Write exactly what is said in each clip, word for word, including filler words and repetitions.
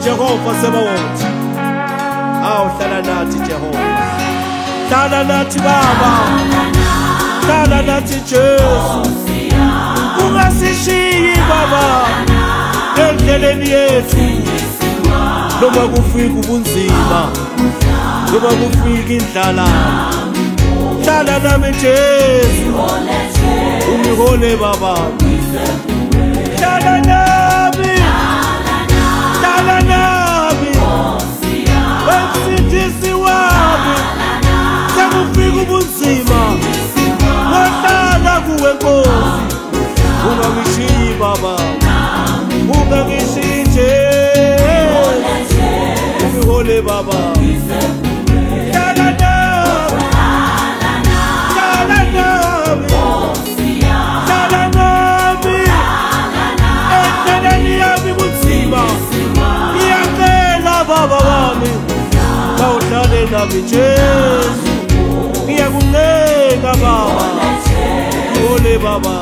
Jehova Sebawothi. Awu hlala nathi Jehova. Hlala nathi Baba. Hlala nathi Jesu. Ungasishiyi Baba. Endleleni yethu. Noma kufika ubunzima. Noma kufika indlala. Hlala nami Jesu. Ungihole Baba. Hlala nami. Hlala nami. Wemsindisi wami. Sekufika ubunzima. Wahlala kuwe Nkosi. Ungangishiyi Baba. Ungangishiyi Jesu. Ungihole Baba. Hlala nami. Hlala nami. Hlala nami. Endleleni yami bunzima. Ngiyacela Baba wami. Kawuhlale nami Jesu. Ngiyakuncenga Baba. Ngihole Baba.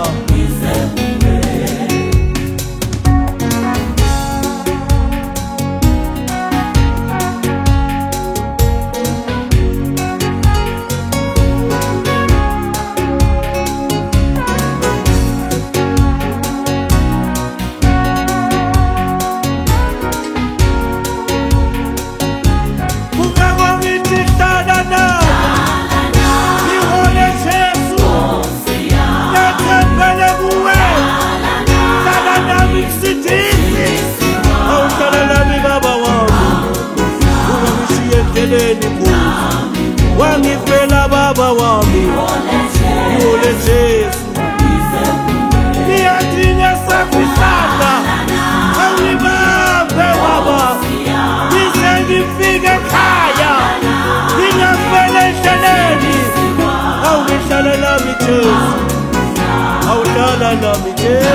Wangifela Baba wami. Ngihole Jesu. Ngiyadinga sakwisanda. Awungibambe Baba. Ngize ngifike ekhaya. Ngingafela endleleni. Awungihlala nami Jesu. Awuhlala nami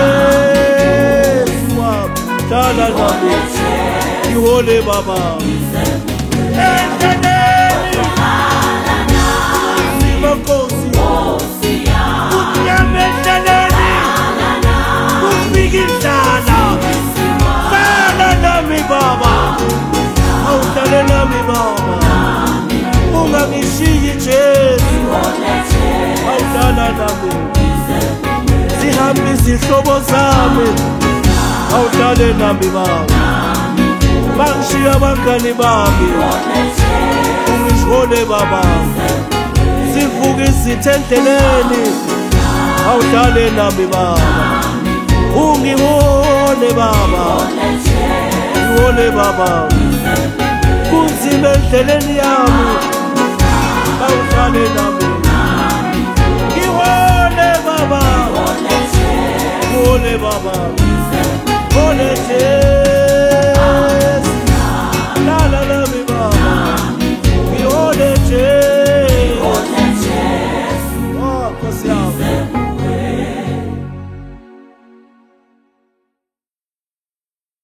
Jesu wami. Hlala nami. Ngihole Baba. Ungangishiyi Jesu. Awuhlala nami. Zihambe izihlobo zami. Awuhlale nami Baba. Bangishiya abangani bami. Ungihole Baba. Sivuke isithe endleleni. Awuhlale nami Baba. Ungihole Baba. Ngihole Baba. Kunzima endleleni yami. Awuhlale nami. Ngihole Baba. Ngihole Baba.